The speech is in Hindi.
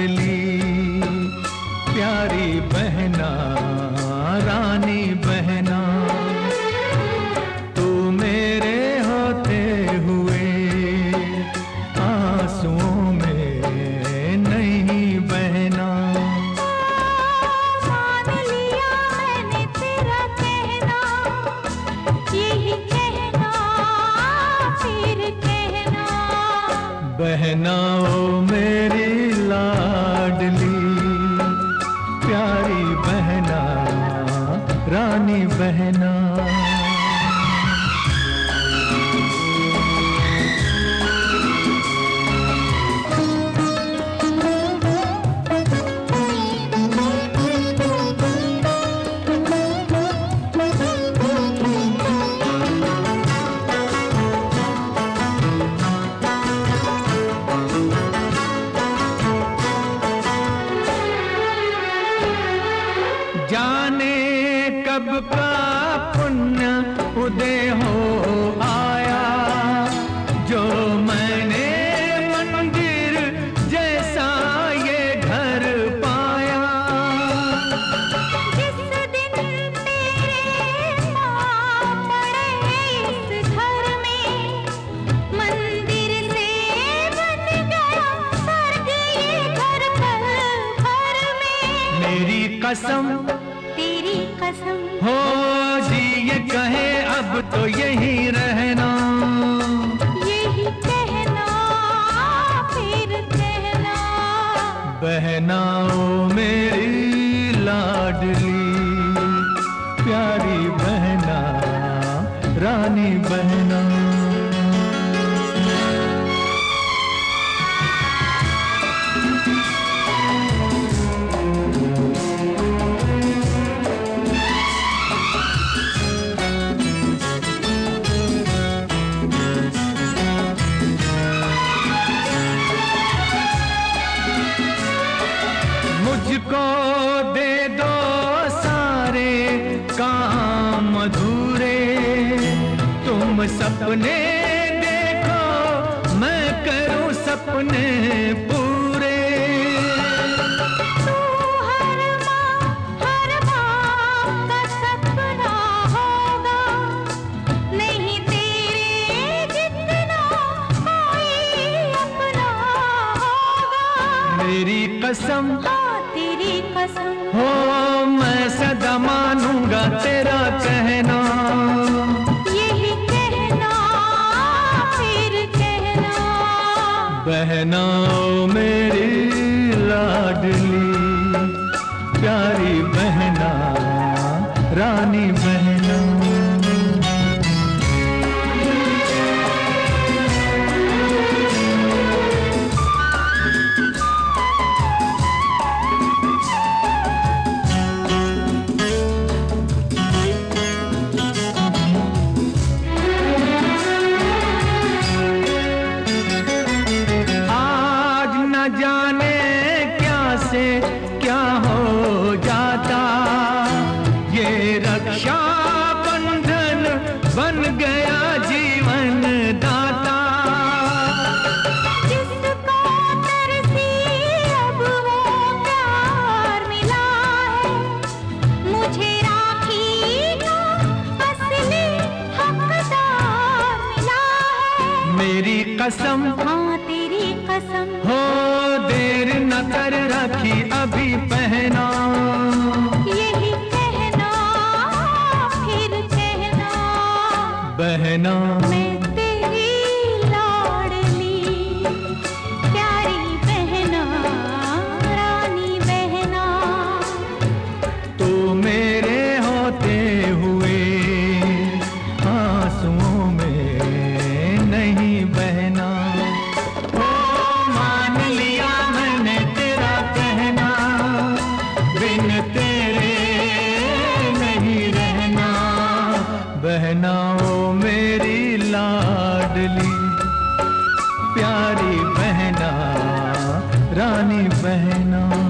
लाडली प्यारी बहना रानी बहना, तू मेरे होते हुए आंसुओं में नहीं बहना। मान लिया मैंने तेरा कहना, यही कहना फिर कहना। बहना ओ मेरी लाडली प्यारी बहना रानी बहना। जाने कब का पुण्य उदय हो आया, जो मैंने मंदिर जैसा ये घर पाया। जिस दिन तेरे पाँव पड़े इस घर में, मंदिर से बन गया स्वर्ग ये घर पल भर में। मेरी कसम तेरी कसम हो जी ये कहे अब तो यही रहना, यही कहना फिर कहना। बहना ओ मेरी लाडली प्यारी बहना रानी बहना। मुझको दे दो सारे काम अधूरे, तुम सपने देखो मैं करूं सपने पूरे। तू हर माँ हर बाप का सपना होगा, नहीं तेरे जितना कोई अपना होगा। मेरी कसम तेरी कसम हो मैं सदा मानूंगा तेरा कहना, यही कहना फिर कहना। बहना ओ मेरी लाडली प्यारी बहना रानी बहना। जाने क्या से क्या हो जाता, ये रक्षा बंधन बन गया जीवन दाता। जिसको तरसी अब वो प्यार मिला है, मुझे राखी का असली हकदार मिला है। मेरी कसम हाँ तेरी कसम हो देर न कर रखी अभी पहना, यही कहना फिर कहना। बहना मैं तेरी लाडली प्यारी बहना रानी बहना, तू मेरे होते हुए आंसुओं में नहीं बहना। ओ मान लिया मैंने तेरा कहना, बिन तेरे नहीं रहना। बहना ओ मेरी लाडली प्यारी बहना रानी बहना।